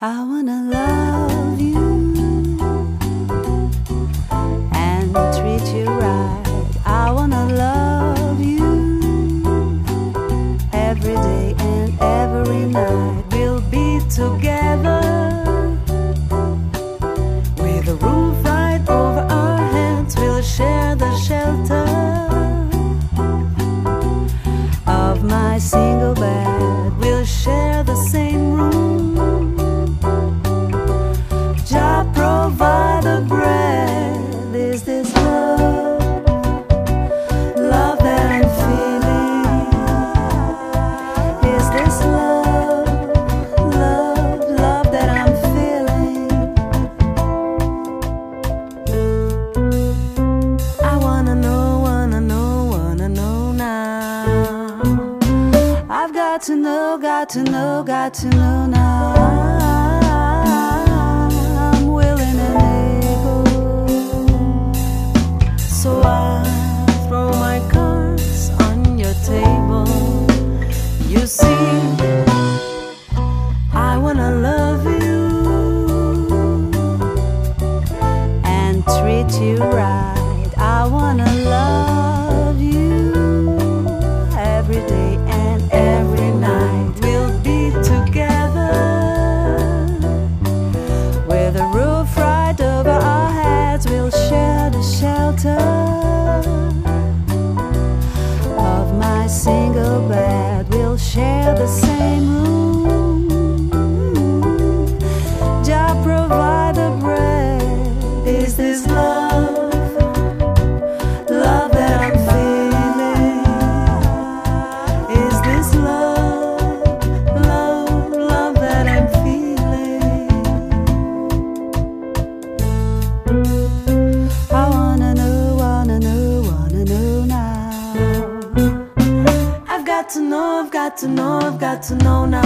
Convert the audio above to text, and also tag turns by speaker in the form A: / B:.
A: I wanna love you and treat you right. I wanna love you every day and every night. We'll be together with a roof right over our heads. We'll share the shelter of my single bed. We'll share the same room. Jah provide the bread. Is this love, love that I'm feeling? Is this love, love, love that I'm feeling? I wanna know now. I've got to know now. I'm willing and able, so I throw my cards on your table. You see, I wanna love you and treat you right. I wanna love you every day and every night. We'll be together with a roof right over our heads. We'll share the shelter of my single bed. We'll share the same room. Jah provide the bread. Is this love, love that I'm feeling? Is this love, love, love that I'm feeling? I wanna know now. I've got to know now.